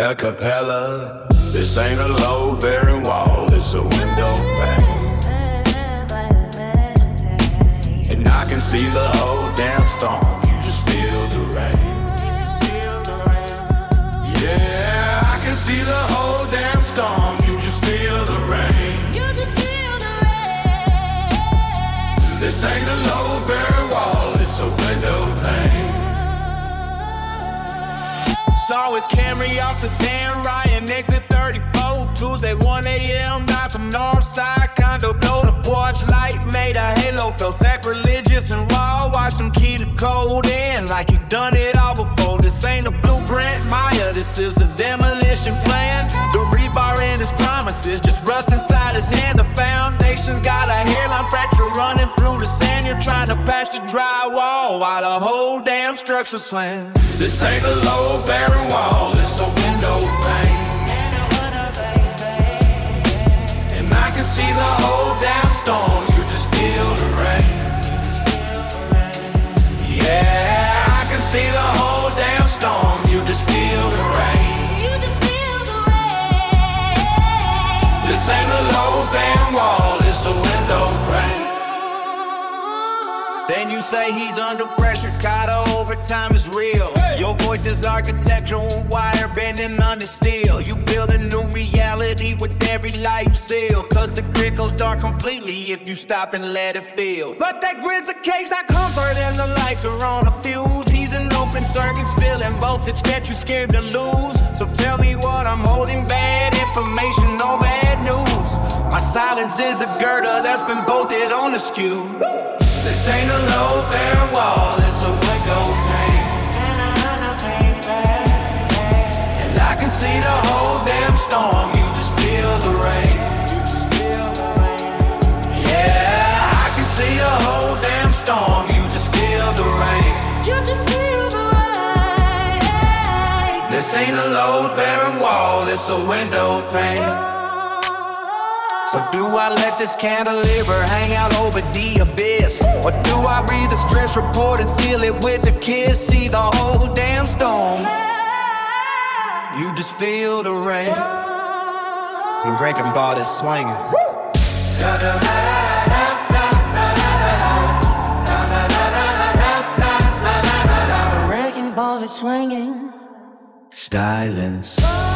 A cappella. This ain't a load-bearing wall, it's a window pane. And I can see the whole damn storm, you just feel the rain. Yeah, I can see the whole damn storm, you just feel the rain. This ain't a load-bearing wall, it's a window pane. Saw his Camry off the damn Ryan, exit 34, Tuesday 1 a.m. Got some Northside condo, blow the porch light, made a halo, felt sacrilegious and raw. Watched him key the code in like he done it all before. This ain't a blueprint, Maya, this is a demolition plan. The rebar in his promises, just rust inside his hand. The foundation's got a hairline fracture running through the sand. You're trying to patch the drywall while the whole damn structure slams. This ain't a load-bearing wall, it's a window pane. And I can see the whole damn storm, you just feel the rain. Yeah, I can see the whole damn storm, you just feel the rain. This ain't a load-bearing wall, it's a window pane. Then you say he's under pressure, caught overtime is real. Your voice is architectural wire bending under steel. You build a new reality with every light you seal. Cause the grid goes dark completely if you stop and let it feel. But that grid's a cage, not comfort, and the lights are on a fuse. He's an open circuit, spilling voltage that you scared to lose. So tell me what I'm holding, bad information, no bad news. My silence is a girder that's been bolted on the skew. This ain't a load-bearing wall, it's a window pane. And I can see the whole damn storm, you just feel the rain. Yeah, I can see the whole damn storm, you just feel the rain. This ain't a load-bearing wall, it's a window pane. So do I let this cantilever hang out over the abyss? Or do I read the stress report and seal it with a kiss? See the whole damn storm, you just feel the rain. And Wrecking Ball is swinging. Wrecking Ball is swinging. Stylin'.